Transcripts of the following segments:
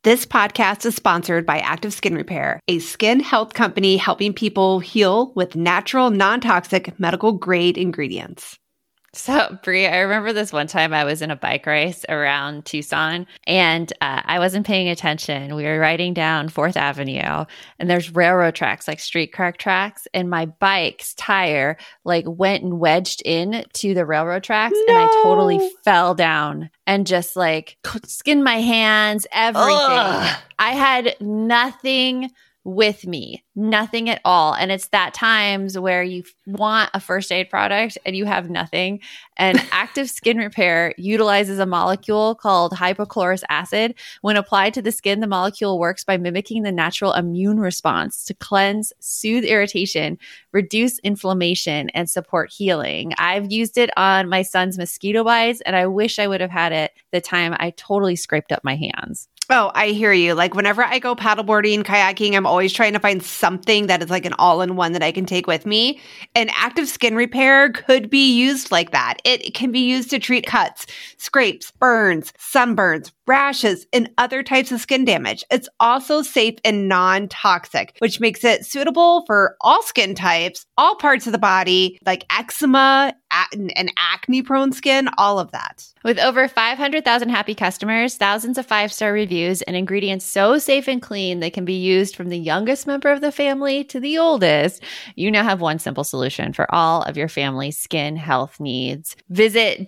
This podcast is sponsored by Active Skin Repair, a skin health company helping people heal with natural, non-toxic, medical-grade ingredients. So, Brie, I remember this one time I was in a bike race around Tucson and I wasn't paying attention. We were riding down 4th Avenue and there's railroad tracks, like streetcar tracks. And my bike's tire went and wedged in to the railroad tracks and I totally fell down and just skinned my hands, everything. Ugh. I had nothing with me, nothing at all. And it's that times where you want a first aid product and you have nothing. And Active Skin Repair utilizes a molecule called hypochlorous acid. When applied to the skin, the molecule works by mimicking the natural immune response to cleanse, soothe irritation, reduce inflammation, and support healing. I've used it on my son's mosquito bites, and I wish I would have had it the time I totally scraped up my hands. Oh, I hear you. Whenever I go paddleboarding, kayaking, I'm always trying to find something that is an all-in-one that I can take with me. And Active Skin Repair could be used like that. It can be used to treat cuts, scrapes, burns, sunburns, rashes, and other types of skin damage. It's also safe and non-toxic, which makes it suitable for all skin types, all parts of the body, like eczema and acne-prone skin, all of that. With over 500,000 happy customers, thousands of 5-star reviews, and ingredients so safe and clean they can be used from the youngest member of the family to the oldest, you now have one simple solution for all of your family's skin health needs. Visit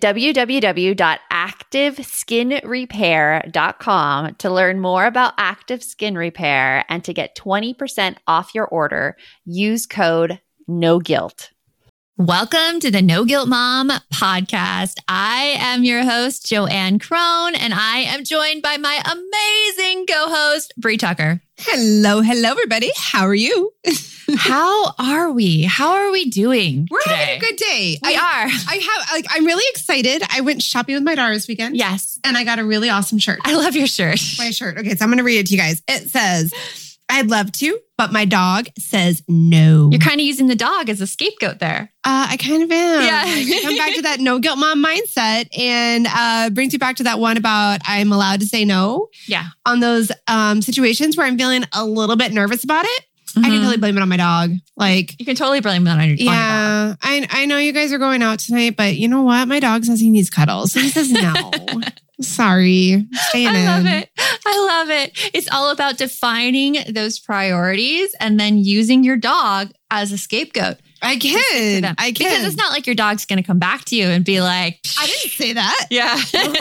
www.activeskinrepair.com to learn more about Active Skin Repair and to get 20% off your order. Use code NOGUILT. Welcome to the No Guilt Mom podcast. I am your host, Joanne Crone, and I am joined by my amazing co-host, Brie Tucker. Hello, everybody. How are you? How are we? How are we doing We're today? having a good day. We are. I'm really excited. I went shopping with my daughter this weekend. Yes. And I got a really awesome shirt. I love your shirt. My shirt. Okay, so I'm going to read it to you guys. It says, I'd love to, but my dog says no. You're kind of using the dog as a scapegoat there. I kind of am. Yeah. Come back to that no guilt mom mindset and brings you back to that one about I'm allowed to say no. Yeah. On those situations where I'm feeling a little bit nervous about it. I can totally blame it on my dog. You can totally blame it on your dog. I know you guys are going out tonight, but you know what? My dog says he needs cuddles. So he says no. Sorry. Staying in. I love it. It's all about defining those priorities and then using your dog as a scapegoat. I can. Because it's not like your dog's going to come back to you and be like, I didn't say that. Yeah.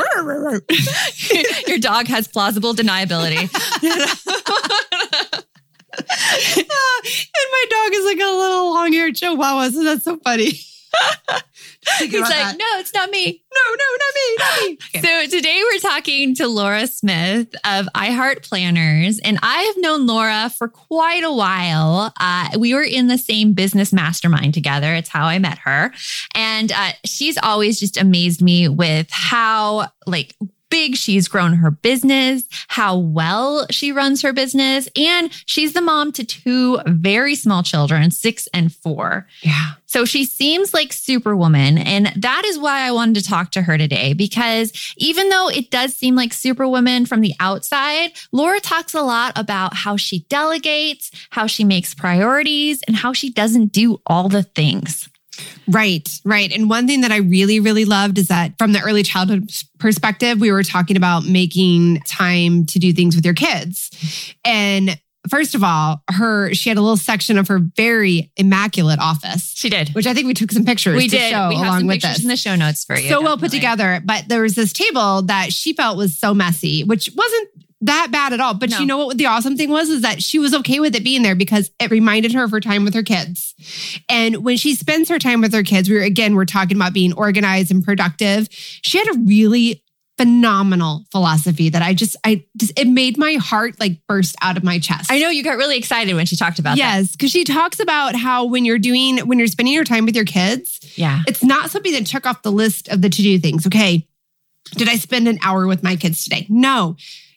Your dog has plausible deniability. And my dog is like a little long-haired chihuahua, so that's so funny. He's like, no, it's not me. No, not me. Okay. So today we're talking to Laura Smith of iHeart Planners, and I have known Laura for quite a while. We were in the same business mastermind together. It's how I met her. And she's always just amazed me with how big she's grown her business, how well she runs her business, and she's the mom to 2 very small children, 6 and 4. Yeah. So she seems like Superwoman, and that is why I wanted to talk to her today, because even though it does seem like Superwoman from the outside, Laura talks a lot about how she delegates, how she makes priorities, and how she doesn't do all the things. Right. And one thing that I really, really loved is that from the early childhood perspective, we were talking about making time to do things with your kids. And first of all, she had a little section of her very immaculate office. She did. Which I think we took some pictures to show we have along some with pictures this. in the show notes for you. So well put together. But there was this table that she felt was so messy, which wasn't that bad at all. But You know what the awesome thing was is that she was okay with it being there because it reminded her of her time with her kids. And when she spends her time with her kids, we're talking about being organized and productive. She had a really phenomenal philosophy that it made my heart burst out of my chest. I know you got really excited when she talked about that. Yes, because she talks about how when you're spending your time with your kids, it's not something that check off the list of the to-do things. Okay, did I spend an hour with my kids today? No.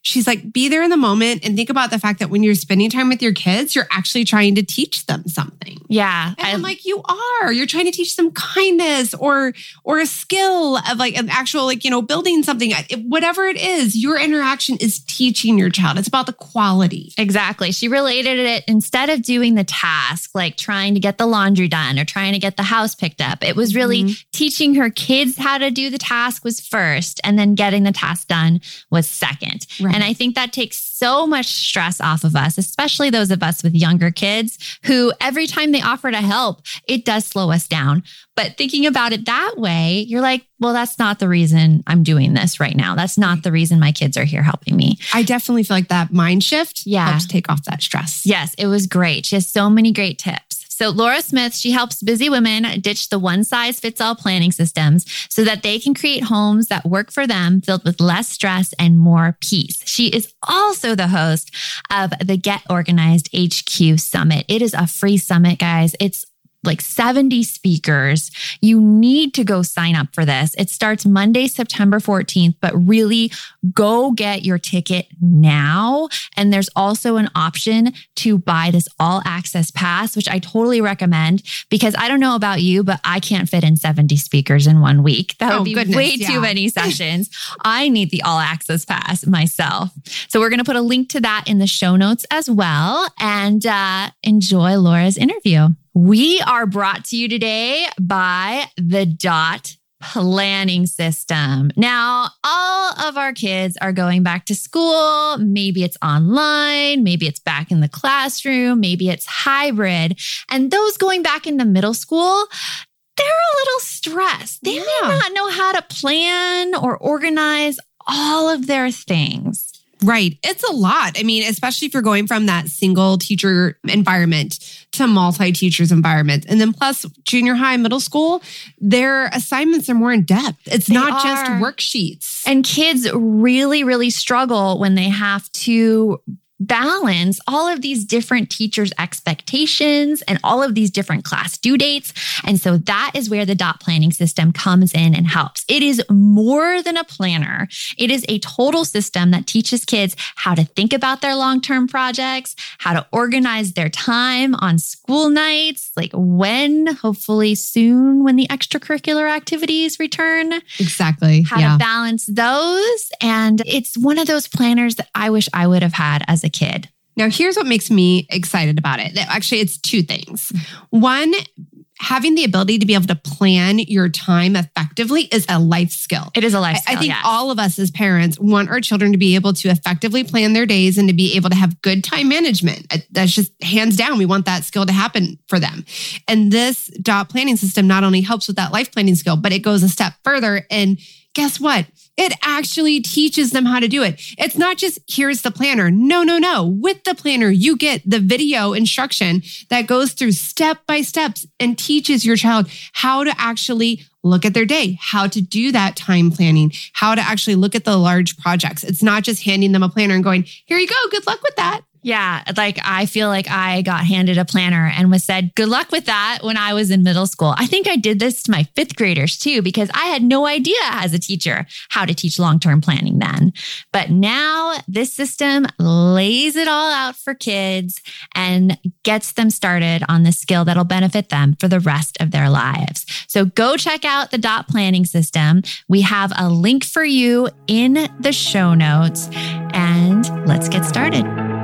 she's like, be there in the moment and think about the fact that when you're spending time with your kids, you're actually trying to teach them something. Yeah. And I'm like, you're trying to teach them kindness or a skill of like an actual, like, building something, whatever it is, your interaction is teaching your child. It's about the quality. Exactly. She related it, instead of doing the task, like trying to get the laundry done or trying to get the house picked up, it was really teaching her kids how to do the task was first, and then getting the task done was second. Right. And I think that takes so much stress off of us, especially those of us with younger kids who every time they offer to help, it does slow us down. But thinking about it that way, you're like, well, that's not the reason I'm doing this right now. That's not the reason my kids are here helping me. I definitely feel like that mind shift helps take off that stress. Yes, it was great. She has so many great tips. So Laura Smith, she helps busy women ditch the one-size-fits-all planning systems so that they can create homes that work for them, filled with less stress and more peace. She is also the host of the Get Organized HQ Summit. It is a free summit, guys. It's like 70 speakers. You need to go sign up for this. It starts Monday, September 14th, but really go get your ticket now. And there's also an option to buy this all access pass, which I totally recommend, because I don't know about you, but I can't fit in 70 speakers in 1 week. That would be way too many sessions. I need the all access pass myself. So we're going to put a link to that in the show notes as well, and enjoy Laura's interview. We are brought to you today by the DOT planning system. Now, all of our kids are going back to school. Maybe it's online, maybe it's back in the classroom, maybe it's hybrid. And those going back into middle school, they're a little stressed. They may not know how to plan or organize all of their things. Right. It's a lot. I mean, especially if you're going from that single teacher environment to multi-teachers environment. And then plus junior high, middle school, their assignments are more in depth. It's not just worksheets. And kids really, really struggle when they have to balance all of these different teachers' expectations and all of these different class due dates. And so that is where the DOT planning system comes in and helps. It is more than a planner. It is a total system that teaches kids how to think about their long-term projects, how to organize their time on school nights, like when, hopefully soon, when the extracurricular activities return. Exactly. How to balance those. And it's one of those planners that I wish I would have had as a kid. Now, here's what makes me excited about it. Actually, it's two things. One, having the ability to be able to plan your time effectively is a life skill. It is a life skill, I think all of us as parents want our children to be able to effectively plan their days and to be able to have good time management. That's just hands down. We want that skill to happen for them. And this DOT planning system not only helps with that life planning skill, but it goes a step further. And guess what? It actually teaches them how to do it. It's not just, here's the planner. No. With the planner, you get the video instruction that goes through step by steps and teaches your child how to actually look at their day, how to do that time planning, how to actually look at the large projects. It's not just handing them a planner and going, here you go, good luck with that. Yeah, like I feel like I got handed a planner and was said, good luck with that when I was in middle school. I think I did this to my 5th graders too, because I had no idea as a teacher how to teach long-term planning then. But now this system lays it all out for kids and gets them started on the skill that'll benefit them for the rest of their lives. So go check out the DOT planning system. We have a link for you in the show notes, and let's get started.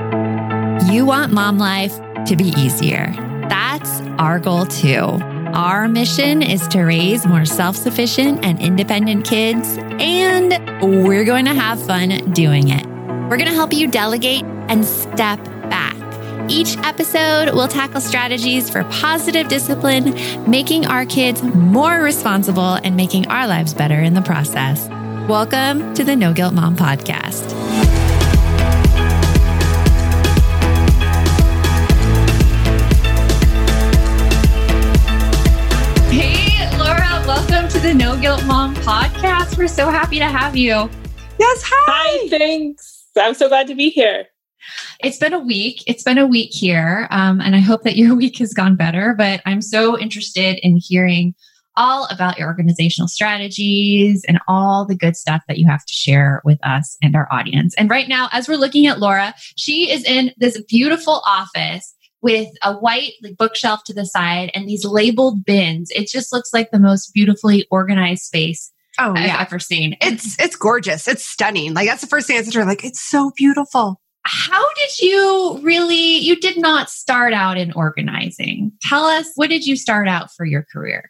You want mom life to be easier. That's our goal too. Our mission is to raise more self-sufficient and independent kids, and we're going to have fun doing it. We're going to help you delegate and step back. Each episode will tackle strategies for positive discipline, making our kids more responsible and making our lives better in the process. Welcome to the No Guilt Mom Podcast. Welcome to the No Guilt Mom Podcast. We're so happy to have you. Yes, hi. Thanks. I'm so glad to be here. It's been a week. Here. And I hope that your week has gone better. But I'm so interested in hearing all about your organizational strategies and all the good stuff that you have to share with us and our audience. And right now, as we're looking at Laura, she is in this beautiful office with a white bookshelf to the side and these labeled bins. It just looks like the most beautifully organized space I've ever seen. It's gorgeous. It's stunning. Like, that's the first thing I said to her, like, it's so beautiful. How did you did not start out in organizing. Tell us, what did you start out for your career?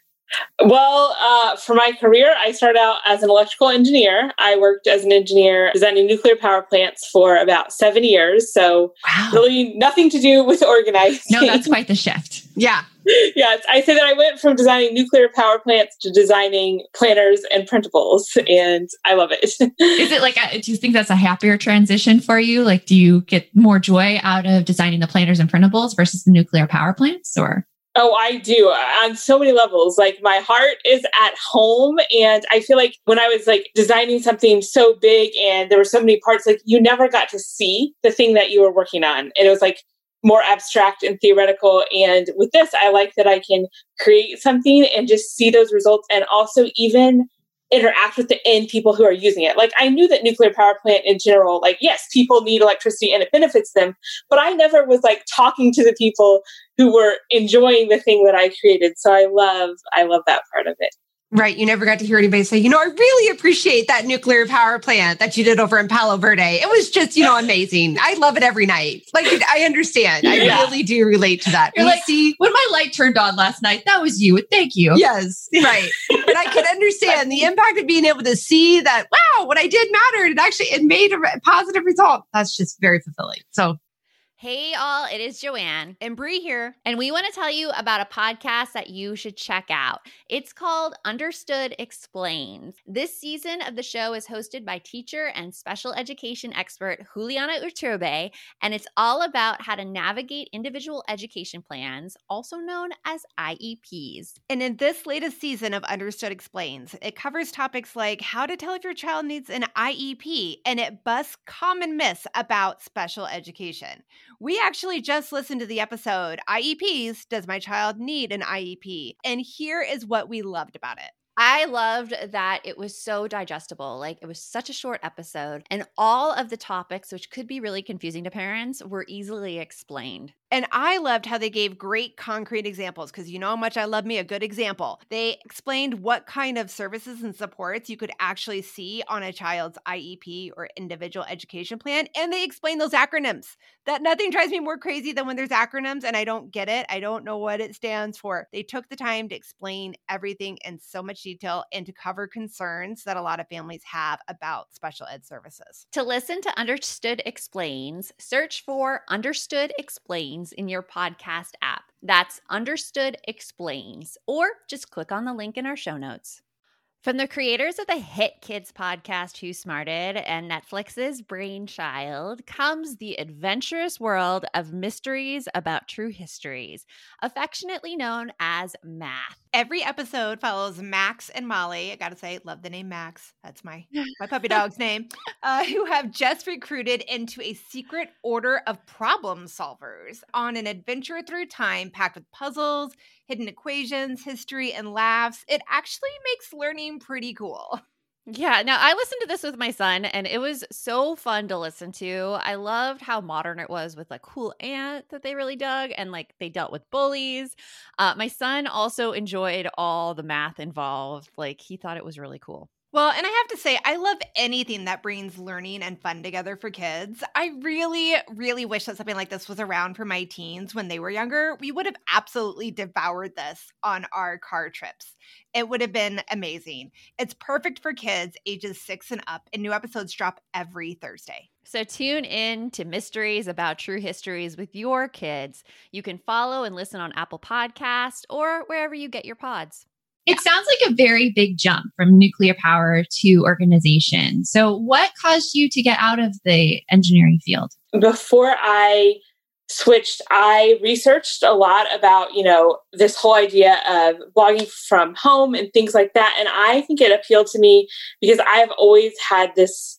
Well, for my career, I started out as an electrical engineer. I worked as an engineer designing nuclear power plants for about 7 years. So really nothing to do with organizing. No, that's quite the shift. Yeah. Yeah, I say that I went from designing nuclear power plants to designing planners and printables, and I love it. Is it do you think that's a happier transition for you? Like, do you get more joy out of designing the planners and printables versus the nuclear power plants, or? Oh, I do on so many levels. Like, my heart is at home. And I feel like when I was like designing something so big and there were so many parts, like you never got to see the thing that you were working on. And it was like more abstract and theoretical. And with this, I like that I can create something and just see those results and also even interact with the end people who are using it. Like, I knew that nuclear power plant in general, like, yes, people need electricity and it benefits them, but I never was like talking to the people who were enjoying the thing that I created. So I love that part of it. Right. You never got to hear anybody say, I really appreciate that nuclear power plant that you did over in Palo Verde. It was just, amazing. I love it every night. Like, I understand. Yeah. I really do relate to that. You're like, when my light turned on last night, that was you. Thank you. Yes. Right. But I can understand the impact of being able to see that, wow, what I did mattered. It made a positive result. That's just very fulfilling. So. Hey all, it is Joanne and Bree here. And we want to tell you about a podcast that you should check out. It's called Understood Explains. This season of the show is hosted by teacher and special education expert Juliana Urturbe, and it's all about how to navigate individual education plans, also known as IEPs. And in this latest season of Understood Explains, it covers topics like how to tell if your child needs an IEP, and it busts common myths about special education. We actually just listened to the episode, IEPs, Does My Child Need an IEP? And here is what we loved about it. I loved that it was so digestible. Like, it was such a short episode, and all of the topics, which could be really confusing to parents, were easily explained. And I loved how they gave great concrete examples, because you know how much I love me a good example. They explained what kind of services and supports you could actually see on a child's IEP or individual education plan. And they explained those acronyms. That nothing drives me more crazy than when there's acronyms and I don't get it. I don't know what it stands for. They took the time to explain everything in so much detail and to cover concerns that a lot of families have about special ed services. To listen to Understood Explains, search for Understood Explains in your podcast app. That's Understood Explains, or just click on the link in our show notes. From the creators of the hit kids podcast Who Smarted and Netflix's Brainchild comes the adventurous world of mysteries about true histories, affectionately known as math. Every episode follows Max and Molly. I gotta say, love the name Max. That's my puppy dog's name. Who have just recruited into a secret order of problem solvers on an adventure through time packed with puzzles, hidden equations, history, and laughs. It actually makes learning pretty cool. Yeah, now I listened to this with my son and it was so fun to listen to. I loved how modern it was with like cool aunt that they really dug, and like they dealt with bullies. My son also enjoyed all the math involved. Like, he thought it was really cool. Well, and I have to say, I love anything that brings learning and fun together for kids. I really, really wish that something like this was around for my teens when they were younger. We would have absolutely devoured this on our car trips. It would have been amazing. It's perfect for kids ages 6 and up, and new episodes drop every Thursday. So tune in to Mysteries About True Histories with your kids. You can follow and listen on Apple Podcasts or wherever you get your pods. It sounds like a very big jump from nuclear power to organization. So what caused you to get out of the engineering field? Before I switched, I researched a lot about, this whole idea of blogging from home and things like that. And I think it appealed to me because I've always had this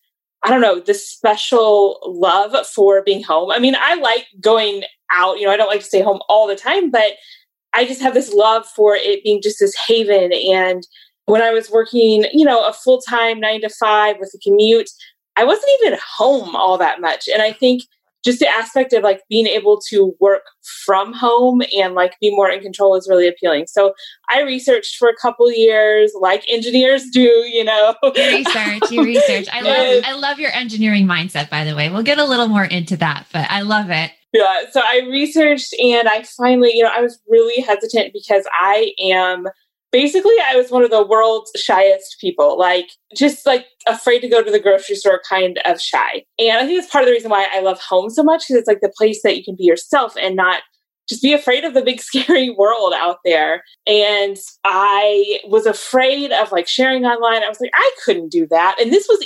special love for being home. I mean, I like going out, I don't like to stay home all the time, but I just have this love for it being just this haven. And when I was working, a full-time 9 to 5 with a commute, I wasn't even home all that much. And I think just the aspect of like being able to work from home and like be more in control is really appealing. So I researched for a couple years, like engineers do, You research. I love your engineering mindset, by the way. We'll get a little more into that, but I love it. Yeah. So I researched and I finally, I was really hesitant because I was one of the world's shyest people, just afraid to go to the grocery store, kind of shy. And I think that's part of the reason why I love home so much, because it's like the place that you can be yourself and not just be afraid of the big, scary world out there. And I was afraid of sharing online. I was like, I couldn't do that. And this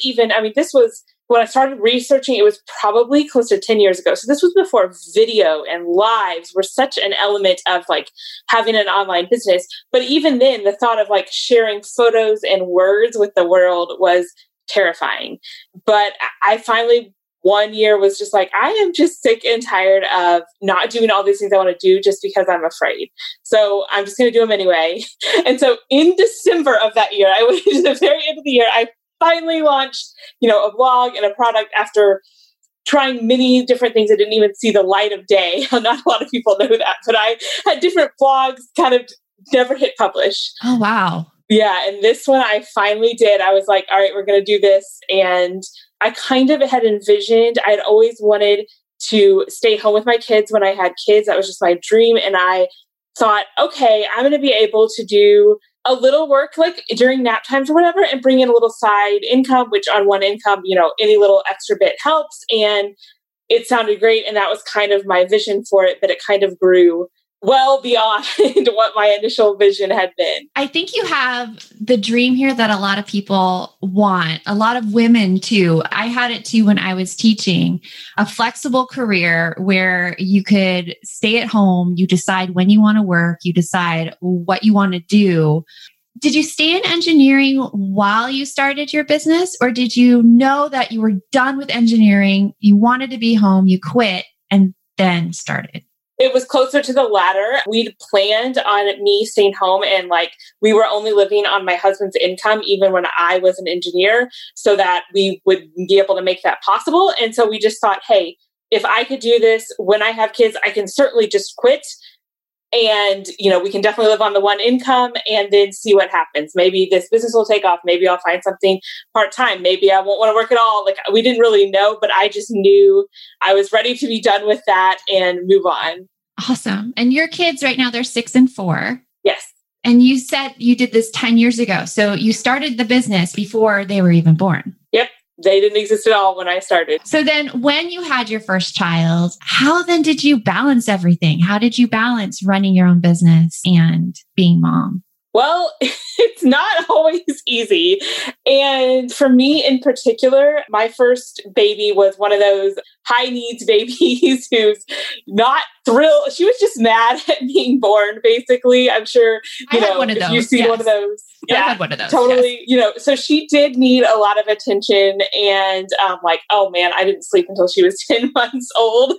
was when I started researching, it was probably close to 10 years ago. So this was before video and lives were such an element of having an online business. But even then, the thought of sharing photos and words with the world was terrifying. But I finally, one year was just I am just sick and tired of not doing all these things I want to do just because I'm afraid. So I'm just going to do them anyway. And so in December of that year, I went to the very end of the year, I finally launched, a blog and a product after trying many different things that didn't even see the light of day. Not a lot of people know that, but I had different blogs kind of never hit publish. Oh, wow. Yeah. And this one I finally did. I was like, all right, we're going to do this. And I kind of had envisioned, I'd always wanted to stay home with my kids when I had kids. That was just my dream. And I thought, okay, I'm going to be able to do a little work during nap times or whatever and bring in a little side income, which on one income, any little extra bit helps. And it sounded great. And that was kind of my vision for it, but it kind of grew well beyond what my initial vision had been. I think you have the dream here that a lot of people want, a lot of women too. I had it too when I was teaching, a flexible career where you could stay at home, you decide when you want to work, you decide what you want to do. Did you stay in engineering while you started your business, or did you know that you were done with engineering, you wanted to be home, you quit, and then started? It was closer to the latter. We'd planned on me staying home and we were only living on my husband's income, even when I was an engineer, so that we would be able to make that possible. And so we just thought, hey, if I could do this when I have kids, I can certainly just quit. And, we can definitely live on the one income and then see what happens. Maybe this business will take off. Maybe I'll find something part-time. Maybe I won't want to work at all. We didn't really know, but I just knew I was ready to be done with that and move on. Awesome. And your kids right now, they're 6 and 4. Yes. And you said you did this 10 years ago. So you started the business before they were even born. Yep. They didn't exist at all when I started. So then when you had your first child, how then did you balance everything? How did you balance running your own business and being mom? Well, it's not always easy. And for me in particular, my first baby was one of those high needs babies who's not thrilled. She was just mad at being born, basically. I'm sure, if you've seen one of those. Yeah, I had one of those. Totally. Yes. So she did need a lot of attention and oh man, I didn't sleep until she was 10 months old.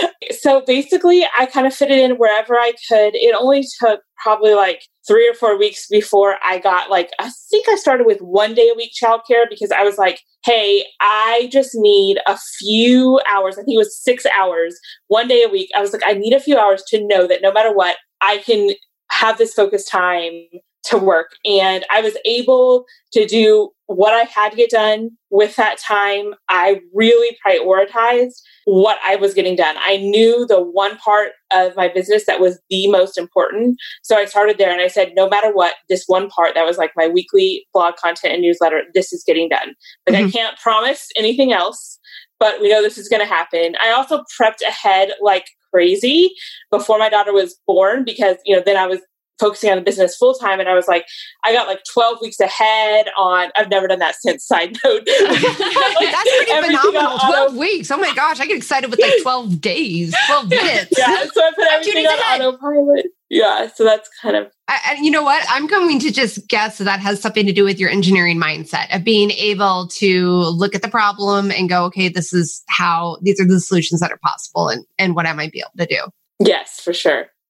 So basically I kind of fit it in wherever I could. It only took probably 3 or 4 weeks before I got I think I started with 1 day a week childcare, because I was like, hey, I just need a few hours. I think it was 6 hours, 1 day a week. I was like, I need a few hours to know that no matter what, I can have this focused time to work. And I was able to do what I had to get done with that time. I really prioritized what I was getting done. I knew the one part of my business that was the most important. So I started there and I said, no matter what, this one part that was my weekly blog content and newsletter, this is getting done. I can't promise anything else, but we know this is going to happen. I also prepped ahead like crazy before my daughter was born, because, then I was focusing on the business full time. And I was like, I got 12 weeks ahead on, I've never done that since, side note. That's pretty phenomenal. 12 weeks. Oh my gosh. I get excited with 12 days, 12 minutes. Yeah. So I put everything on autopilot. Yeah. So that's kind of. And you know what? I'm going to just guess that has something to do with your engineering mindset of being able to look at the problem and go, okay, these are the solutions that are possible and what I might be able to do. Yes, for sure.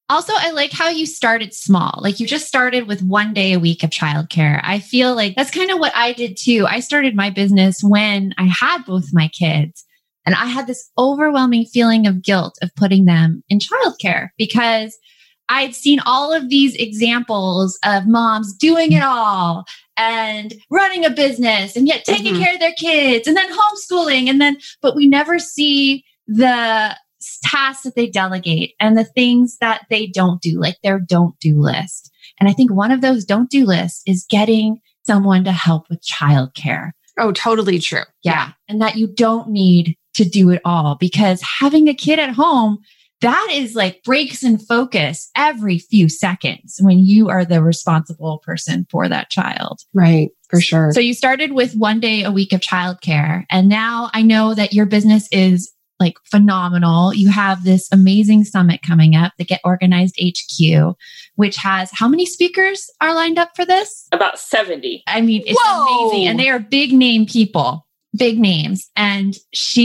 Also, I like how you started small. Like you just started with 1 day a week of childcare. I feel like that's kind of what I did too. I started my business when I had both my kids, and I had this overwhelming feeling of guilt of putting them in childcare because I'd seen all of these examples of moms doing it all and running a business and yet taking care of their kids and then homeschooling but we never see the tasks that they delegate and the things that they don't do, like their don't do list. And I think one of those don't do lists is getting someone to help with childcare. Oh, totally true. Yeah. And that you don't need to do it all, because having a kid at home, that is like breaks in focus every few seconds when you are the responsible person for that child. Right. For sure. So you started with 1 day a week of childcare. And now I know that your business is like phenomenal. You have this amazing summit coming up, the Get Organized HQ, which has how many speakers are lined up for this? About 70. I mean, it's amazing. And they are big name people, big names. And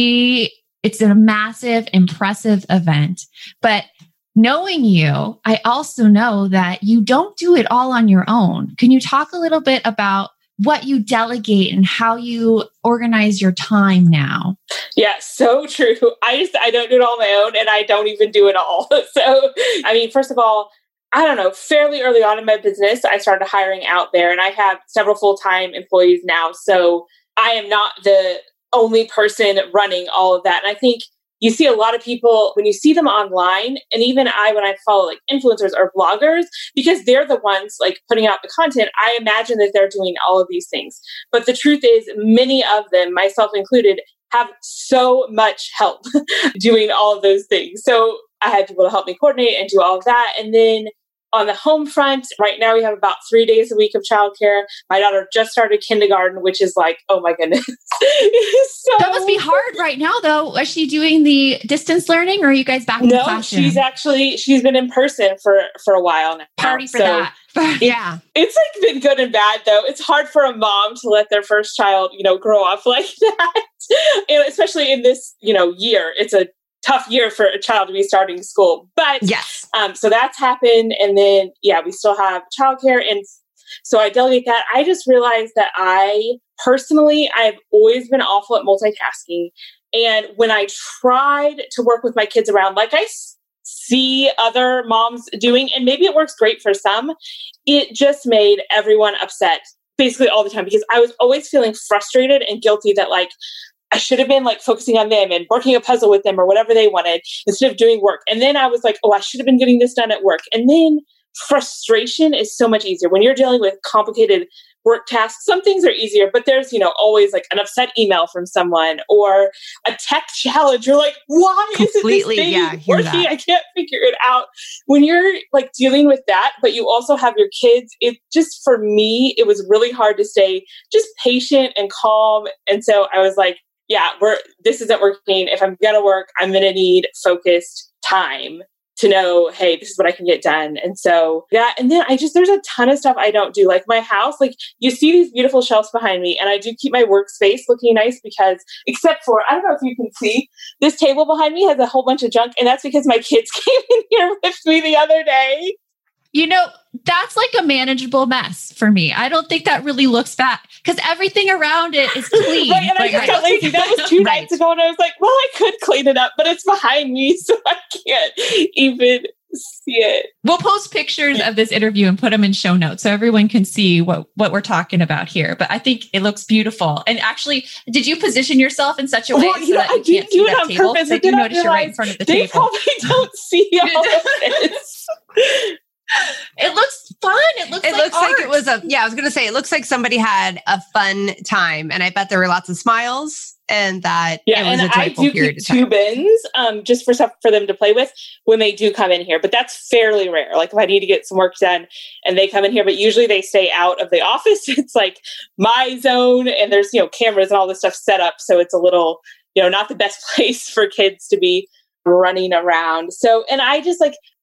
it's a massive, impressive event. But knowing you, I also know that you don't do it all on your own. Can you talk a little bit about what you delegate and how you organize your time now? Yeah, so true. I don't do it all on my own, and I don't even do it all. So, I mean, first of all, I don't know, fairly early on in my business, I started hiring out there, and I have several full-time employees now. So I am not the only person running all of that. And I think you see a lot of people when you see them online, and even when I follow like influencers or bloggers, because they're the ones like putting out the content, I imagine that they're doing all of these things. But the truth is, many of them, myself included, have so much help doing all of those things. So I had people to help me coordinate and do all of that. And then on the home front, right now we have about 3 days a week of childcare. My daughter just started kindergarten, which is like, oh my goodness. That must be hard right now, though. Is she doing the distance learning, or are you guys back in the classroom? No, she's been in person for a while now. Party for that. Yeah. It's like been good and bad, though. It's hard for a mom to let their first child, grow up like that. And especially in this, year, it's a tough year for a child to be starting school. But yes. So that's happened. And then, we still have childcare. And so I delegate that. I just realized that I've always been awful at multitasking. And when I tried to work with my kids around, like I see other moms doing, and maybe it works great for some, it just made everyone upset basically all the time, because I was always feeling frustrated and guilty that like, I should have been like focusing on them and working a puzzle with them or whatever they wanted instead of doing work. And then I was like, oh, I should have been getting this done at work. And then frustration is so much easier when you're dealing with complicated work tasks. Some things are easier, but there's, always like an upset email from someone or a tech challenge. You're like, why isn't this thing working? I can't figure it out. When you're like dealing with that, but you also have your kids, it just, for me, it was really hard to stay just patient and calm. And so I was like, this isn't working. If I'm going to work, I'm going to need focused time to know, hey, this is what I can get done. And so, and then there's a ton of stuff I don't do. Like my house, like you see these beautiful shelves behind me, and I do keep my workspace looking nice because, except for, I don't know if you can see, this table behind me has a whole bunch of junk. And that's because my kids came in here with me the other day. That's like a manageable mess for me. I don't think that really looks bad because everything around it is clean. Right, and I just got lazy. That was 2 nights ago, and I was like, well, I could clean it up, but it's behind me, so I can't even see it. We'll post pictures of this interview and put them in show notes so everyone can see what we're talking about here. But I think it looks beautiful. And actually, did you position yourself in such a way that you can't see that table? Purpose. That you notice you're right in front of the table. They probably don't see all of this. It looks fun. It looks like it was I was going to say, it looks like somebody had a fun time, and I bet there were lots of smiles and that it was a joyful period of time. 2 bins just for stuff for them to play with when they do come in here, but that's fairly rare. Like if I need to get some work done and they come in here, but usually they stay out of the office. It's like my zone, and there's, cameras and all this stuff set up. So it's a little, not the best place for kids to be running around. So, and I just like,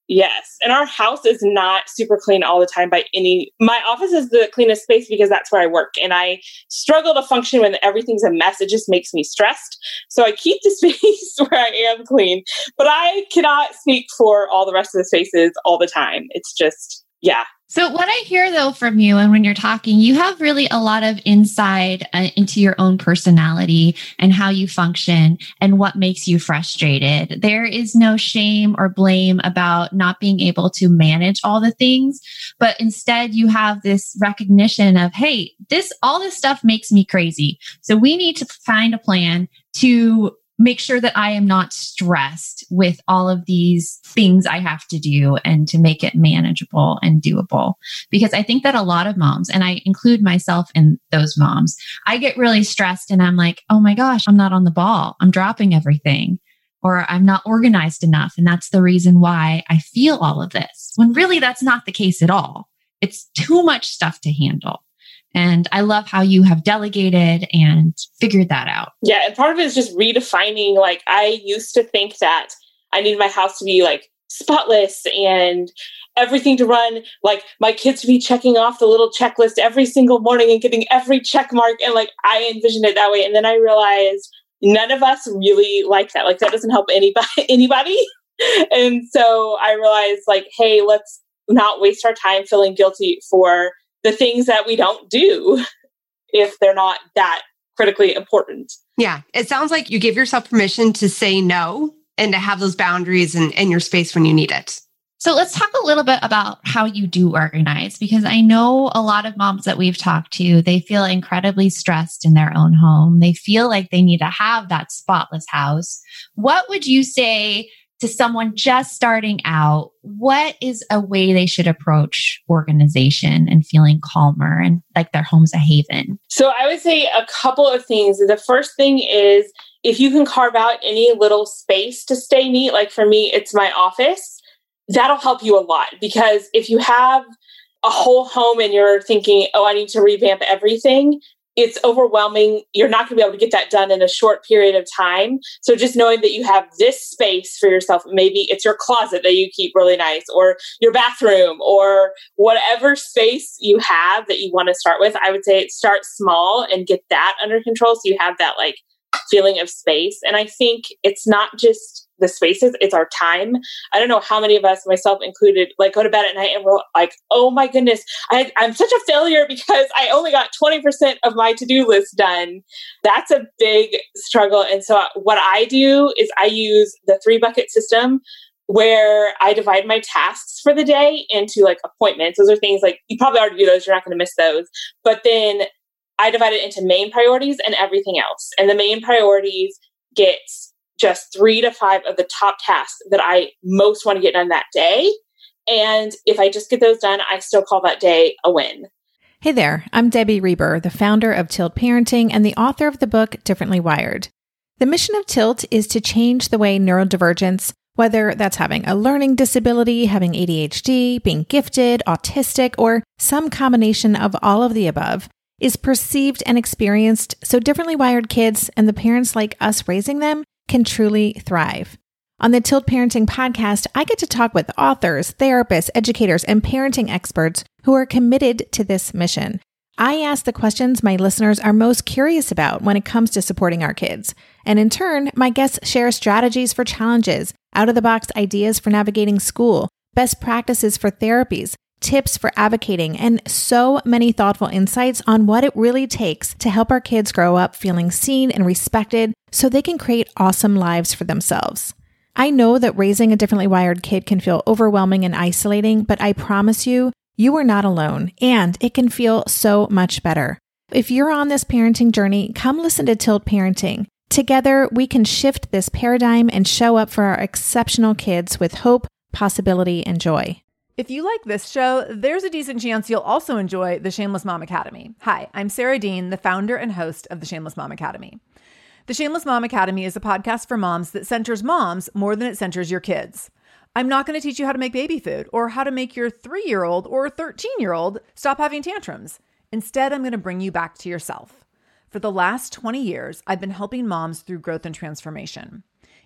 Yes. And our house is not super clean all the time my office is the cleanest space because that's where I work. And I struggle to function when everything's a mess. It just makes me stressed. So I keep the space where I am clean, but I cannot speak for all the rest of the spaces all the time. It's just, yeah. So what I hear though from you and when you're talking, you have really a lot of insight into your own personality and how you function and what makes you frustrated. There is no shame or blame about not being able to manage all the things, but instead you have this recognition of, hey, all this stuff makes me crazy. So we need to find a plan to make sure that I am not stressed with all of these things I have to do and to make it manageable and doable. Because I think that a lot of moms, and I include myself in those moms, I get really stressed and I'm like, oh my gosh, I'm not on the ball. I'm dropping everything, or I'm not organized enough. And that's the reason why I feel all of this. When really that's not the case at all. It's too much stuff to handle. And I love how you have delegated and figured that out. Yeah. And part of it is just redefining. Like, I used to think that I needed my house to be like spotless and everything to run, like my kids to be checking off the little checklist every single morning and getting every check mark. And like, I envisioned it that way. And then I realized none of us really like that. Like, that doesn't help anybody. And so I realized, like, hey, let's not waste our time feeling guilty for the things that we don't do if they're not that critically important. Yeah. It sounds like you give yourself permission to say no and to have those boundaries in your space when you need it. So let's talk a little bit about how you do organize, because I know a lot of moms that we've talked to, they feel incredibly stressed in their own home. They feel like they need to have that spotless house. What would you say to someone just starting out? What is a way they should approach organization and feeling calmer and like their home's a haven? So I would say a couple of things. The first thing is, if you can carve out any little space to stay neat, like for me, it's my office, that'll help you a lot. Because if you have a whole home and you're thinking, oh, I need to revamp everything, it's overwhelming. You're not going to be able to get that done in a short period of time. So just knowing that you have this space for yourself, maybe it's your closet that you keep really nice, or your bathroom, or whatever space you have that you want to start with, I would say start small and get that under control. So you have that like feeling of space. And I think it's not just the spaces, it's our time. I don't know how many of us, myself included, like go to bed at night and we're like, oh my goodness, I'm such a failure because I only got 20% of my to-do list done. That's a big struggle. And so what I do is I use the 3-bucket system, where I divide my tasks for the day into like appointments. Those are things like, you probably already do those, you're not going to miss those. But then I divide it into main priorities and everything else. And the main priorities get just 3 to 5 of the top tasks that I most want to get done that day. And if I just get those done, I still call that day a win. Hey there, I'm Debbie Reber, the founder of Tilt Parenting and the author of the book Differently Wired. The mission of Tilt is to change the way neurodivergence, whether that's having a learning disability, having ADHD, being gifted, autistic, or some combination of all of the above, is perceived and experienced so differently wired kids and the parents like us raising them can truly thrive. On the Tilt Parenting podcast, I get to talk with authors, therapists, educators, and parenting experts who are committed to this mission. I ask the questions my listeners are most curious about when it comes to supporting our kids. And in turn, my guests share strategies for challenges, out-of-the-box ideas for navigating school, best practices for therapies, tips for advocating, and so many thoughtful insights on what it really takes to help our kids grow up feeling seen and respected so they can create awesome lives for themselves. I know that raising a differently wired kid can feel overwhelming and isolating, but I promise you, you are not alone, and it can feel so much better. If you're on this parenting journey, come listen to Tilt Parenting. Together, we can shift this paradigm and show up for our exceptional kids with hope, possibility, and joy. If you like this show, there's a decent chance you'll also enjoy the Shameless Mom Academy. Hi, I'm Sarah Dean, the founder and host of the Shameless Mom Academy. The Shameless Mom Academy is a podcast for moms that centers moms more than it centers your kids. I'm not going to teach you how to make baby food or how to make your 3-year-old or 13-year-old stop having tantrums. Instead, I'm going to bring you back to yourself. For the last 20 years, I've been helping moms through growth and transformation.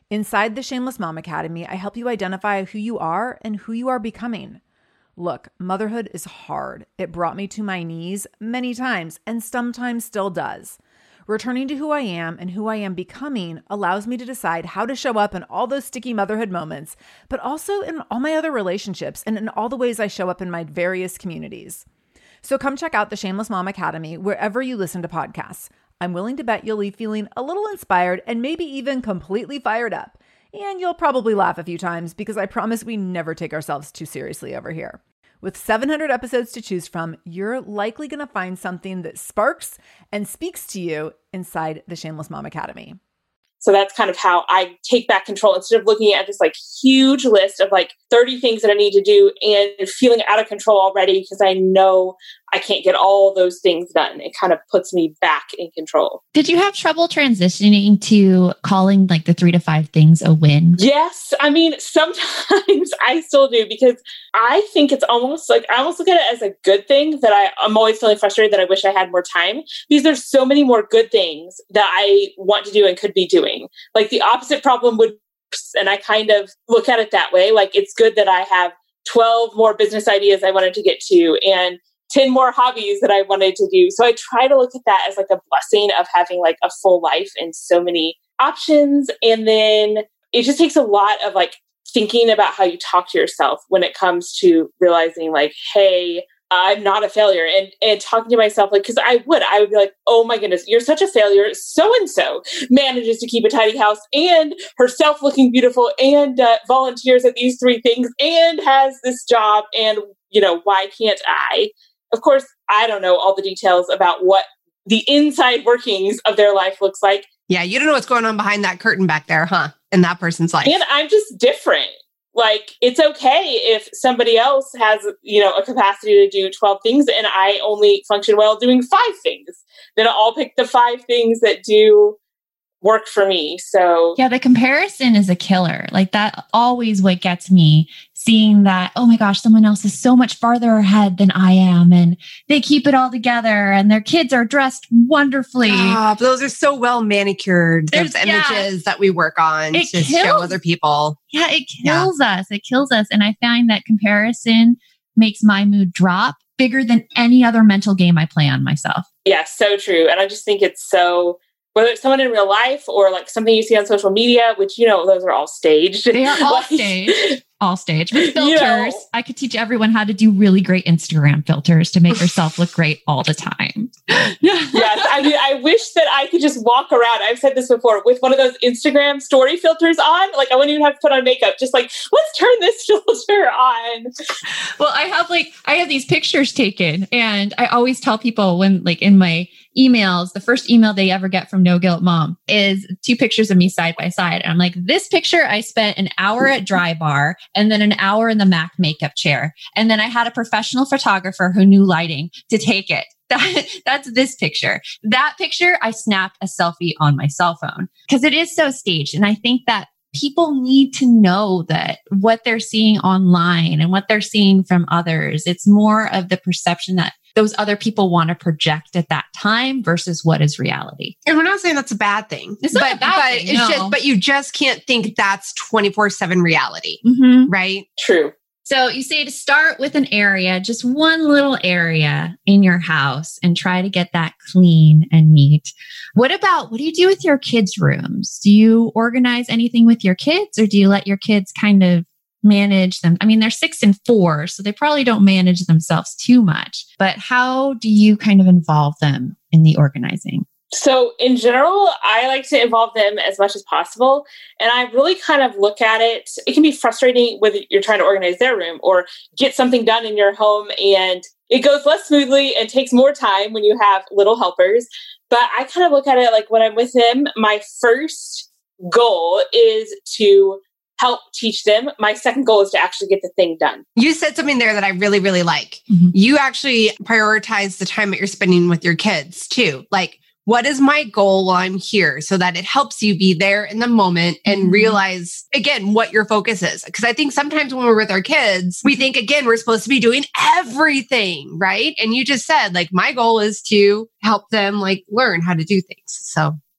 Inside the Shameless Mom Academy, I help you identify who you are and who you are becoming. Look, motherhood is hard. It brought me to my knees many times and sometimes still does. Returning to who I am and who I am becoming allows me to decide how to show up in all those sticky motherhood moments, but also in all my other relationships and in all the ways I show up in my various communities. So come check out the Shameless Mom Academy wherever you listen to podcasts. I'm willing to bet you'll leave feeling a little inspired and maybe even completely fired up. And you'll probably laugh a few times because I promise we never take ourselves too seriously over here. With 700 episodes to choose from, you're likely going to find something that sparks and speaks to you inside the Shameless Mom Academy. So that's kind of how I take back control instead of looking at this like huge list of like 30 things that I need to do and feeling out of control already because I know I can't get all those things done. It kind of puts me back in control. Did you have trouble transitioning to calling like the 3 to 5 things a win? Yes. I mean, sometimes I still do because I think it's almost like, I almost look at it as a good thing that I'm always feeling frustrated that I wish I had more time because there's so many more good things that I want to do and could be doing. Like the opposite problem would, and I kind of look at it that way. Like it's good that I have 12 more business ideas I wanted to get to and 10 more hobbies that I wanted to do. So I try to look at that as like a blessing of having like a full life and so many options. And then it just takes a lot of like thinking about how you talk to yourself when it comes to realizing like, hey, I'm not a failure. And talking to myself, like, because I would be like, oh my goodness, you're such a failure. So-and-so manages to keep a tidy house and herself looking beautiful and volunteers at these 3 things and has this job. And, you know, why can't I? Of course, I don't know all the details about what the inside workings of their life looks like. Yeah, you don't know what's going on behind that curtain back there, huh? In that person's life. And I'm just different. Like, it's okay if somebody else has, you know, a capacity to do 12 things and I only function well doing 5 things. Then I'll pick the 5 things that do work for me. So yeah, the comparison is a killer. Like that always what gets me, seeing that, oh my gosh, someone else is so much farther ahead than I am. And they keep it all together and their kids are dressed wonderfully. Those are so well manicured. Those images that we work on to show other people. Yeah, it kills us. It kills us. And I find that comparison makes my mood drop bigger than any other mental game I play on myself. Yeah, so true. And I just think it's so, whether it's someone in real life or like something you see on social media, which, you know, those are all staged. They are all staged. All staged. With filters, you know, I could teach everyone how to do really great Instagram filters to make yourself look great all the time. Yes. I mean, I wish that I could just walk around. I've said this before with one of those Instagram story filters on. Like I wouldn't even have to put on makeup. Just like, let's turn this filter on. Well, I have these pictures taken and I always tell people when like in my emails, the first email they ever get from No Guilt Mom is 2 pictures of me side by side. And I'm like, this picture, I spent an hour at Dry Bar and then an hour in the MAC makeup chair. And then I had a professional photographer who knew lighting to take it. That's this picture. That picture, I snapped a selfie on my cell phone because it is so staged. And I think that people need to know that what they're seeing online and what they're seeing from others, it's more of the perception that those other people want to project at that time versus what is reality. And we're not saying that's a bad thing. It's not a bad thing, it's just, but you just can't think that's 24/7 reality, right? True. So you say to start with an area, just one little area in your house and try to get that clean and neat. What do you do with your kids' rooms? Do you organize anything with your kids or do you let your kids kind of manage them? I mean, they're 6 and 4, so they probably don't manage themselves too much, but how do you kind of involve them in the organizing? So in general, I like to involve them as much as possible. And I really kind of look at it. It can be frustrating whether you're trying to organize their room or get something done in your home and it goes less smoothly and takes more time when you have little helpers. But I kind of look at it like when I'm with them, my first goal is to help teach them. My second goal is to actually get the thing done. You said something there that I really, really like. You actually prioritize the time that you're spending with your kids too. Like, what is my goal while I'm here so that it helps you be there in the moment and realize, again, what your focus is. Because I think sometimes when we're with our kids, we think, again, we're supposed to be doing everything, right? And you just said, like, my goal is to help them, like, learn how to do things. So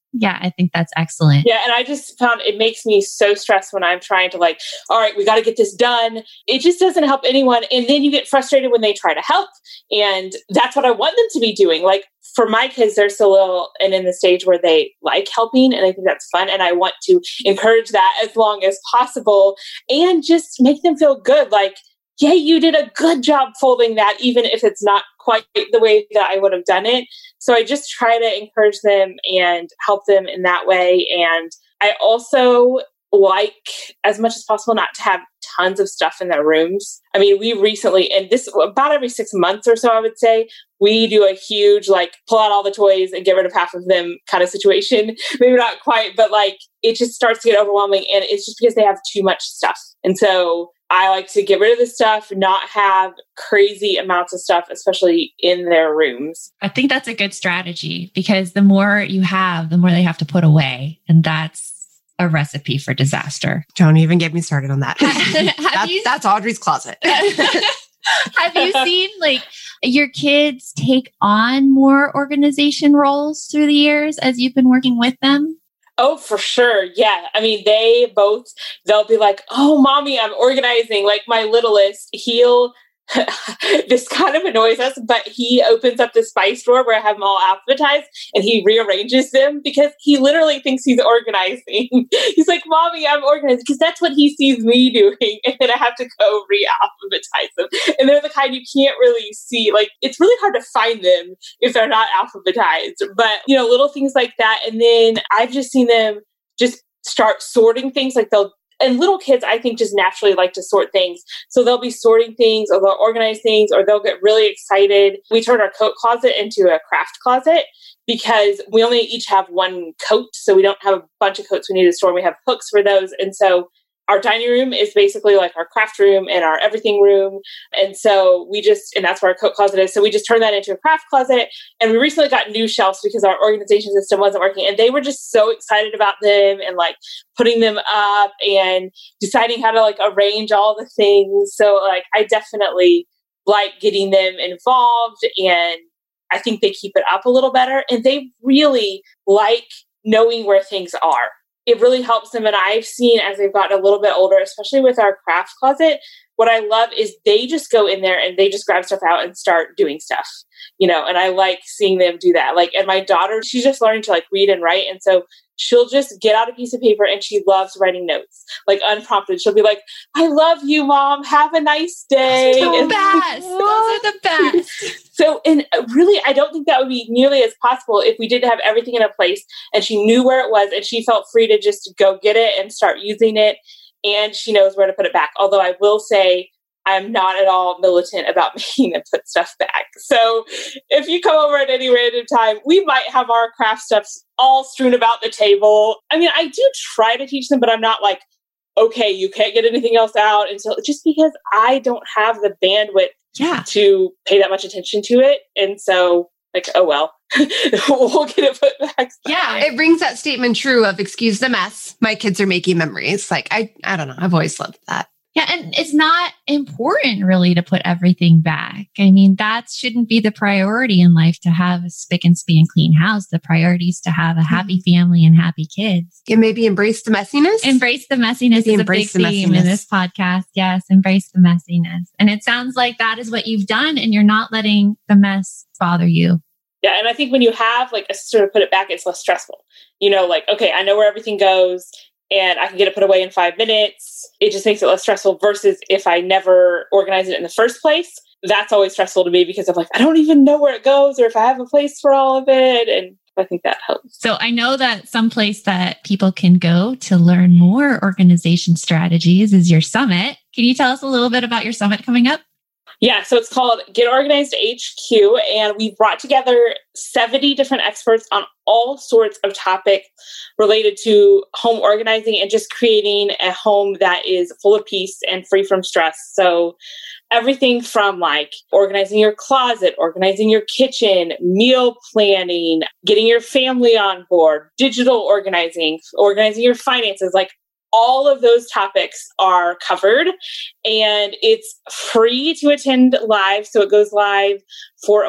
Yeah, I think that's excellent. Yeah. And I just found it makes me so stressed when I'm trying to like, all right, we got to get this done. It just doesn't help anyone. And then you get frustrated when they try to help. And that's what I want them to be doing. Like for my kids, they're still little and in the stage where they like helping. And I think that's fun. And I want to encourage that as long as possible and just make them feel good. Like, yeah, you did a good job folding that, even if it's not quite the way that I would have done it. So I just try to encourage them and help them in that way. And I also like, as much as possible, not to have tons of stuff in their rooms. I mean, we recently, and this about every 6 months or so, I would say, we do a huge, like, pull out all the toys and get rid of half of them kind of situation. Maybe not quite, but like, it just starts to get overwhelming. And it's just because they have too much stuff. And so I like to get rid of the stuff, not have crazy amounts of stuff, especially in their rooms. I think that's a good strategy because the more you have, the more they have to put away. And that's a recipe for disaster. Don't even get me started on that. That's Audrey's closet. Have you seen like your kids take on more organization roles through the years as you've been working with them? Oh, for sure. Yeah. I mean, they'll be like, oh, mommy, I'm organizing. Like my littlest, this kind of annoys us, but he opens up the spice drawer where I have them all alphabetized and he rearranges them because he literally thinks he's organizing. He's like, mommy, I'm organizing, because that's what he sees me doing. And then I have to go re-alphabetize them. And they're the kind you can't really see. Like, it's really hard to find them if they're not alphabetized. But, little things like that. And then I've just seen them just start sorting things. Like and little kids, I think, just naturally like to sort things. So they'll be sorting things or they'll organize things or they'll get really excited. We turned our coat closet into a craft closet because we only each have one coat. So we don't have a bunch of coats we need to store. We have hooks for those. And so our dining room is basically like our craft room and our everything room. And so and that's where our coat closet is. So we just turned that into a craft closet. And we recently got new shelves because our organization system wasn't working. And they were just so excited about them and like putting them up and deciding how to like arrange all the things. So like, I definitely like getting them involved, and I think they keep it up a little better. And they really like knowing where things are. It really helps them. And I've seen as they've gotten a little bit older, especially with our craft closet, what I love is they just go in there and they just grab stuff out and start doing stuff, and I like seeing them do that. Like, and my daughter, she's just learning to like read and write. And so she'll just get out a piece of paper and she loves writing notes, like unprompted. She'll be like, I love you, Mom. Have a nice day. Those are the best. So, and really, I don't think that would be nearly as possible if we didn't have everything in a place and she knew where it was and she felt free to just go get it and start using it. And she knows where to put it back. Although I will say, I'm not at all militant about making them put stuff back. So if you come over at any random time, we might have our craft stuffs all strewn about the table. I mean, I do try to teach them, but I'm not like, okay, you can't get anything else out until, just because I don't have the bandwidth to pay that much attention to it. And so like, oh, well, we'll get it put back. Yeah. It brings that statement true of excuse the mess. My kids are making memories. Like, I don't know. I've always loved that. Yeah. And it's not important really to put everything back. I mean, that shouldn't be the priority in life, to have a spick and span clean house. The priority is to have a happy family and happy kids. And maybe embrace the messiness. Embrace the messiness is a big theme in this podcast. Yes. Embrace the messiness. And it sounds like that is what you've done, and you're not letting the mess bother you. Yeah. And I think when you have like a sister to put it back, it's less stressful. Like, okay, I know where everything goes and I can get it put away in 5 minutes. It just makes it less stressful versus if I never organize it in the first place. That's always stressful to me because I'm like, I don't even know where it goes or if I have a place for all of it. And I think that helps. So I know that some place that people can go to learn more organization strategies is your summit. Can you tell us a little bit about your summit coming up? Yeah, so it's called Get Organized HQ, and we've brought together 70 different experts on all sorts of topics related to home organizing and just creating a home that is full of peace and free from stress. So everything from like organizing your closet, organizing your kitchen, meal planning, getting your family on board, digital organizing, organizing your finances, like all of those topics are covered, and it's free to attend live. So it goes live for a week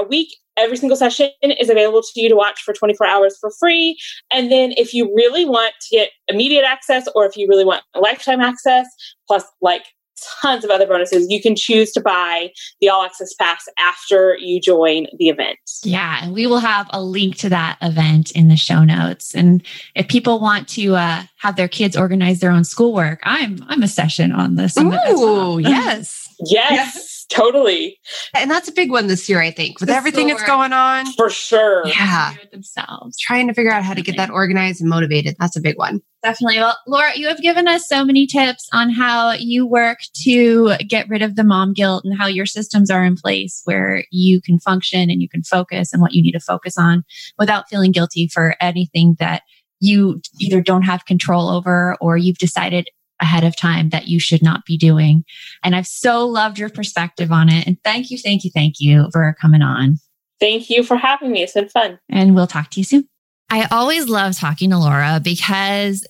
Every single session is available to you to watch for 24 hours for free. And then if you really want to get immediate access, or if you really want lifetime access, plus like tons of other bonuses, you can choose to buy the All Access Pass after you join the event. Yeah, and we will have a link to that event in the show notes. And if people want to have their kids organize their own schoolwork, I'm a session on this. Ooh, yes. Yes, totally. And that's a big one this year, I think, with everything that's going on. For sure. Yeah. Themselves. Trying to figure out how to get that organized and motivated. That's a big one. Definitely. Well, Laura, you have given us so many tips on how you work to get rid of the mom guilt and how your systems are in place where you can function and you can focus and what you need to focus on without feeling guilty for anything that you either don't have control over or you've decided ahead of time that you should not be doing. And I've so loved your perspective on it. And thank you for coming on. Thank you for having me. It's been fun. And we'll talk to you soon. I always love talking to Laura because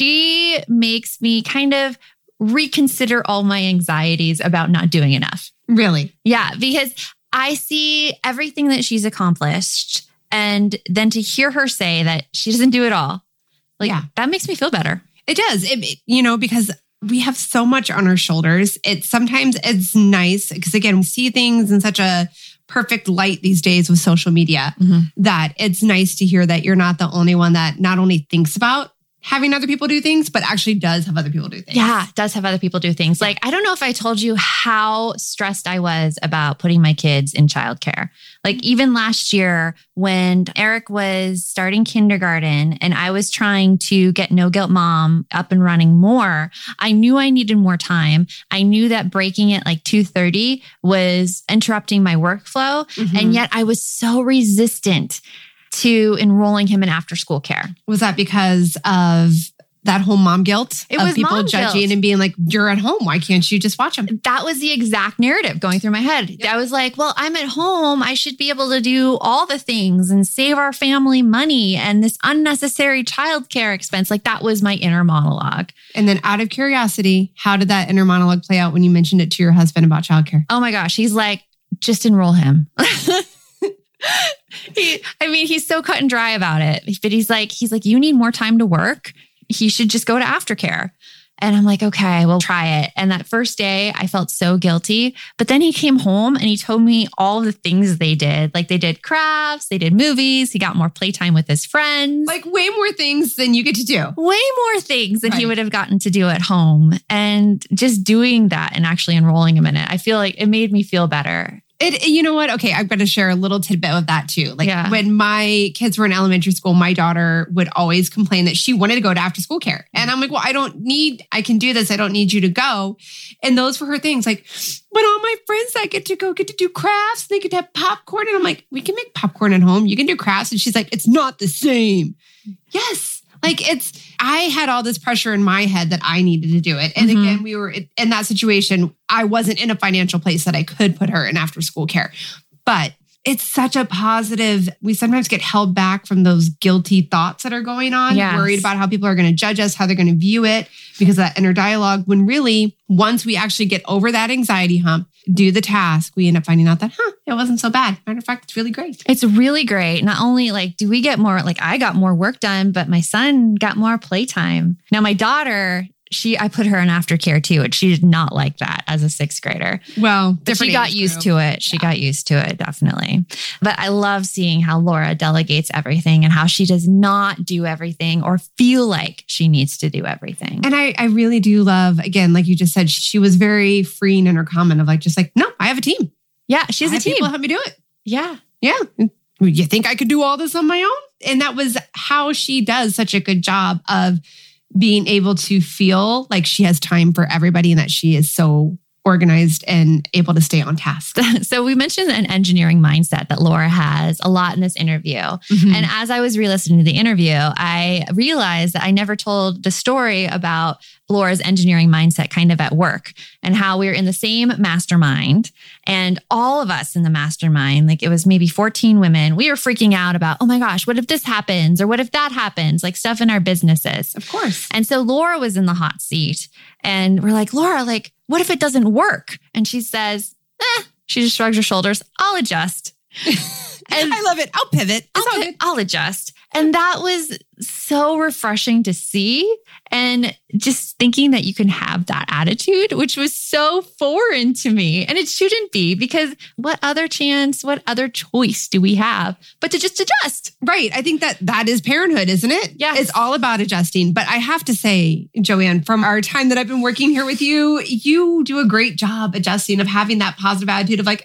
she makes me kind of reconsider all my anxieties about not doing enough. Really? Yeah, because I see everything that she's accomplished. And then to hear her say that she doesn't do it all, that makes me feel better. It does. Because we have so much on our shoulders. Sometimes it's nice because, again, we see things in such a perfect light these days with social media that it's nice to hear that you're not the only one that not only thinks about having other people do things, but actually does have other people do things. Yeah, does have other people do things. Like, I don't know if I told you how stressed I was about putting my kids in childcare. Like, even last year when Eric was starting kindergarten and I was trying to get No Guilt Mom up and running more, I knew I needed more time. I knew that breaking at like 2:30 was interrupting my workflow. And yet I was so resistant to enrolling him in after school care. Was that because of that whole mom guilt? It was people mom judging guilt. And being like, you're at home. Why can't you just watch them? That was the exact narrative going through my head. I was like, well, I'm at home. I should be able to do all the things and save our family money and this unnecessary childcare expense. Like, that was my inner monologue. And then out of curiosity, how did that inner monologue play out when you mentioned it to your husband about childcare? Oh my gosh. He's like, just enroll him. He's so cut and dry about it, but he's like, you need more time to work. He should just go to aftercare. And I'm like, okay, we'll try it. And that first day I felt so guilty, but then he came home and he told me all the things they did. Like, they did crafts, they did movies. He got more playtime with his friends. Like, way more things than you get to do. Way more things than he would have gotten to do at home. And just doing that and actually enrolling him in it, I feel like it made me feel better. You know what? Okay, I've got to share a little tidbit of that too. When my kids were in elementary school, my daughter would always complain that she wanted to go to after school care. And I'm like, well, I can do this. I don't need you to go. And those were her things. Like, but all my friends that get to do crafts, they get to have popcorn. And I'm like, we can make popcorn at home. You can do crafts. And she's like, it's not the same. Yes. Like, I had all this pressure in my head that I needed to do it. And again, we were in that situation. I wasn't in a financial place that I could put her in after school care. But it's such a positive. We sometimes get held back from those guilty thoughts that are going on, worried about how people are going to judge us, how they're going to view it because of that inner dialogue. When really, once we actually get over that anxiety hump, do the task, we end up finding out that, it wasn't so bad. Matter of fact, it's really great. It's really great. Not only do we get more, I got more work done, but my son got more playtime. Now, my daughter, I put her in aftercare too, and she did not like that as a 6th grader. Well, but she got used to it. She got used to it, definitely. But I love seeing how Laura delegates everything and how she does not do everything or feel like she needs to do everything. And I really do love, again, like you just said, she was very freeing in her comment of no, I have a team. Yeah, she has a team. People help me do it. Yeah. Yeah. You think I could do all this on my own? And that was how she does such a good job of being able to feel like she has time for everybody and that she is so organized and able to stay on task. So we mentioned an engineering mindset that Laura has a lot in this interview. And as I was re-listening to the interview, I realized that I never told the story about Laura's engineering mindset kind of at work and how we were in the same mastermind, and all of us in the mastermind, it was maybe 14 women, we were freaking out about, oh my gosh, what if this happens? Or what if that happens? Stuff in our businesses. Of course. And so Laura was in the hot seat and we're like, Laura, what if it doesn't work? And she says, she just shrugs her shoulders. I'll adjust. And I love it. I'll pivot. It's all good. I'll adjust. And that was so refreshing to see. And just thinking that you can have that attitude, which was so foreign to me. And it shouldn't be, because what other choice do we have but to just adjust? Right. I think that is parenthood, isn't it? Yeah. It's all about adjusting. But I have to say, Joanne, from our time that I've been working here with you, you do a great job adjusting, of having that positive attitude of like,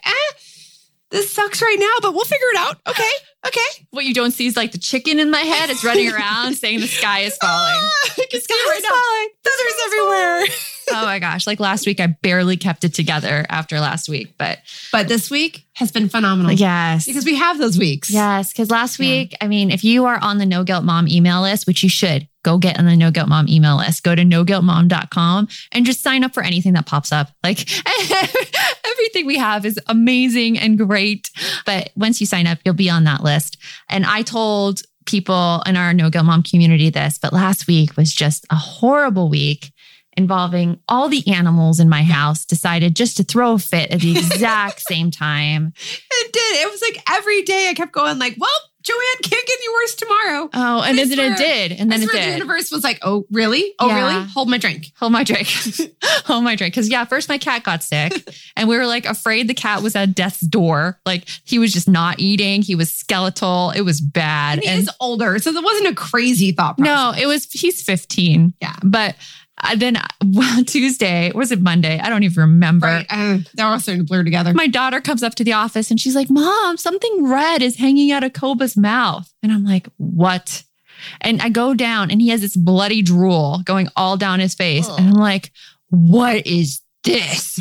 this sucks right now, but we'll figure it out. Okay. What you don't see is like the chicken in my head is running around saying the sky is falling. The sky is falling. Feathers everywhere. Oh my gosh. Like last week, I barely kept it together after last week. But this week has been phenomenal. Yes. Because we have those weeks. Yes. Because last week, I mean, if you are on the No Guilt Mom email list, which you should, go get on the No Guilt Mom email list. Go to noguiltmom.com and just sign up for anything that pops up. Like everything we have is amazing and great. But once you sign up, you'll be on that list. And I told people in our No Guilt Mom community this, but last week was just a horrible week involving all the animals in my house decided just to throw a fit at the exact same time. It did. It was like every day I kept going like, well, Joanne, can't get any worse tomorrow. Oh, and then it did. And then it did. The universe was like, oh, really? Oh, Yeah. really? Hold my drink. Hold my drink. Hold my drink. Because first my cat got sick and we were like afraid the cat was at death's door. Like he was just not eating. He was skeletal. It was bad. And he is older. So that wasn't a crazy thought process. No, he's 15. Yeah. But then Tuesday, was it Monday? I don't even remember. Right. They're all starting to blur together. My daughter comes up to the office and she's like, Mom, something red is hanging out of Koba's mouth. And I'm like, what? And I go down and he has this bloody drool going all down his face. And I'm like, what is this?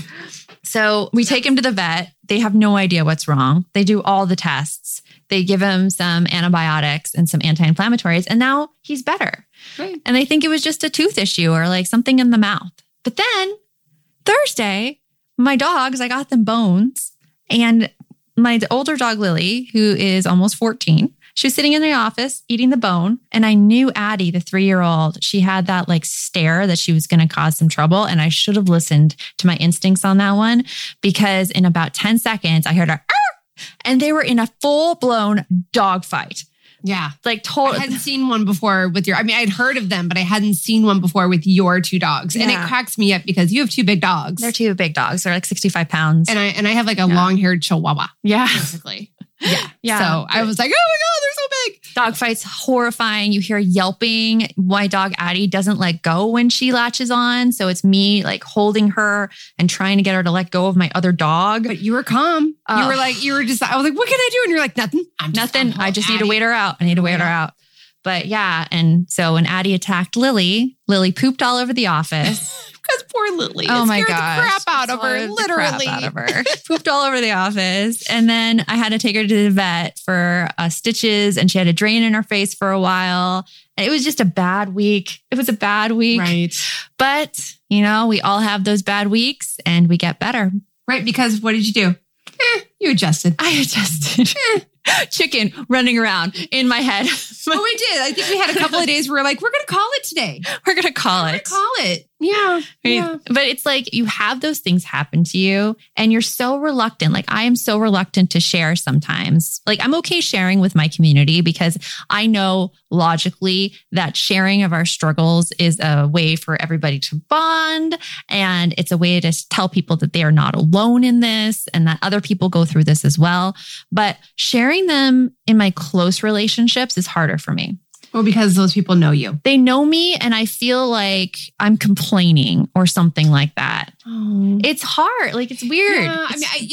So we take him to the vet. They have no idea what's wrong. They do all the tests. They give him some antibiotics and some anti-inflammatories. And now he's better. Right. And they think it was just a tooth issue or like something in the mouth. But then Thursday, my dogs, I got them bones. And my older dog, Lily, who is almost 14, she was sitting in the office eating the bone. And I knew Addie, the 3-year-old, she had that like stare that she was going to cause some trouble. And I should have listened to my instincts on that one, because in about 10 seconds, I heard her, "Arr!" And they were in a full-blown dog fight. Yeah. Like totally. I hadn't seen one before with I'd heard of them, but I hadn't seen one before with your 2 dogs. And it cracks me up because you have 2 big dogs. They're 2 big dogs. They're like 65 pounds. And I have like a long-haired chihuahua. Yeah. Basically. Yeah. So I was like, oh my God, they're so big. Dog fights, horrifying. You hear yelping. My dog Addie doesn't let go when she latches on. So it's me like holding her and trying to get her to let go of my other dog. But you were calm. I was like, what can I do? And you're like, nothing. I just need to wait her out. Her out. But yeah. And so when Addie attacked Lily pooped all over the office. Because poor Lily. Oh my gosh. gosh. The crap out of her, literally. Crap out of her. Pooped all over the office. And then I had to take her to the vet for stitches, and she had a drain in her face for a while. And it was just a bad week. It was a bad week. Right. But, we all have those bad weeks and we get better. Right. Because what did you do? You adjusted. I adjusted. Chicken running around in my head. Well, we did. I think we had a couple of days where we're like, we're going to call it today. We're going to call it. Yeah. Yeah. But it's like you have those things happen to you and you're so reluctant. Like I am so reluctant to share sometimes. Like I'm okay sharing with my community because I know logically that sharing of our struggles is a way for everybody to bond. And it's a way to tell people that they are not alone in this and that other people go through this as well. But sharing them in my close relationships is harder for me. Well, because those people know you. They know me and I feel like I'm complaining or something like that. Oh. It's hard. Like, it's weird. Yeah,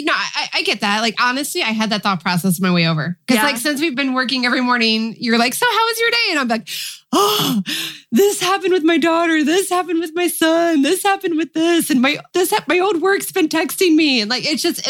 I get that. Like, honestly, I had that thought process on my way over. Because like, since we've been working every morning, you're like, so how was your day? And I'm like, oh, this happened with my daughter. This happened with my son. This happened with this. And my old work's been texting me. And like,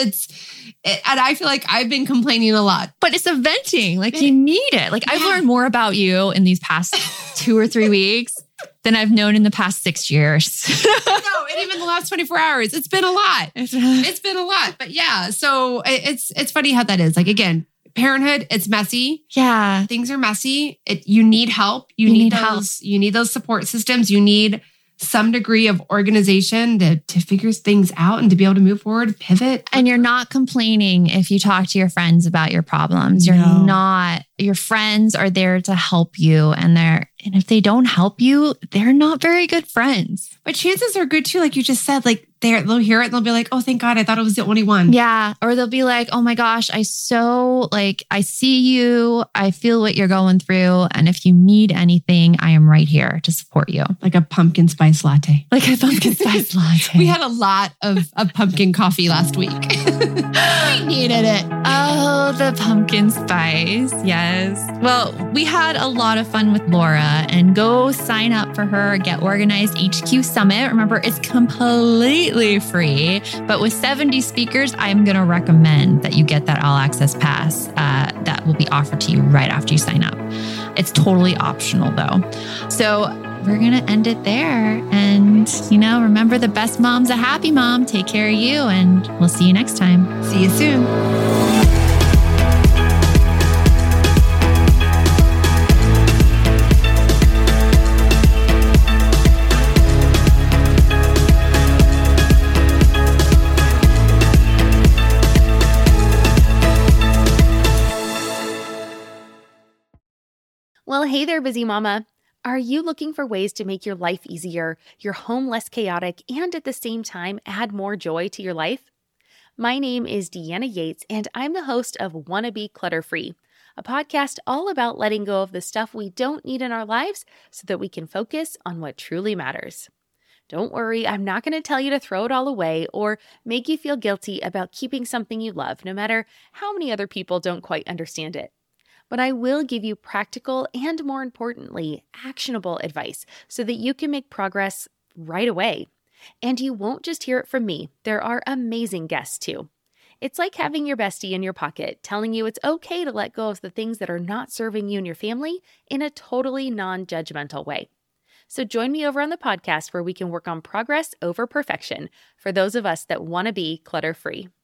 and I feel like I've been complaining a lot. But it's a venting. Like you need it. Like I've learned more about you in these past 2 or 3 weeks than I've known in the past 6 years. No, and even the last 24 hours. It's been a lot. It's been a lot. But yeah, so it's funny how that is. Like again, parenthood, it's messy. Yeah. Things are messy. You need help. You need those support systems. You need some degree of organization to figure things out and to be able to move forward, pivot. And you're not complaining if you talk to your friends about your problems. You're not, your friends are there to help you. And if they don't help you, they're not very good friends. But chances are good too, like you just said, like they'll hear it and they'll be like, oh, thank God, I thought it was the only one. Yeah. Or they'll be like, oh my gosh, I see you. I feel what you're going through. And if you need anything, I am right here to support you. Like a pumpkin spice latte. Like a pumpkin spice latte. We had a lot of pumpkin coffee last week. We needed it. Oh, the pumpkin spice. Yes. Well, we had a lot of fun with Laura, and go sign up for her Get Organized HQ Summit. Remember, it's completely free, but with 70 speakers, I'm going to recommend that you get that all access pass that will be offered to you right after you sign up. It's totally optional though. So we're going to end it there. And, remember, the best mom's a happy mom. Take care of you, and we'll see you next time. See you soon. Well, hey there, busy mama. Are you looking for ways to make your life easier, your home less chaotic, and at the same time add more joy to your life? My name is Deanna Yates, and I'm the host of Wanna Be Clutter Free, a podcast all about letting go of the stuff we don't need in our lives so that we can focus on what truly matters. Don't worry, I'm not going to tell you to throw it all away or make you feel guilty about keeping something you love, no matter how many other people don't quite understand it. But I will give you practical and, more importantly, actionable advice so that you can make progress right away. And you won't just hear it from me. There are amazing guests too. It's like having your bestie in your pocket telling you it's okay to let go of the things that are not serving you and your family in a totally non-judgmental way. So join me over on the podcast where we can work on progress over perfection for those of us that want to be clutter-free.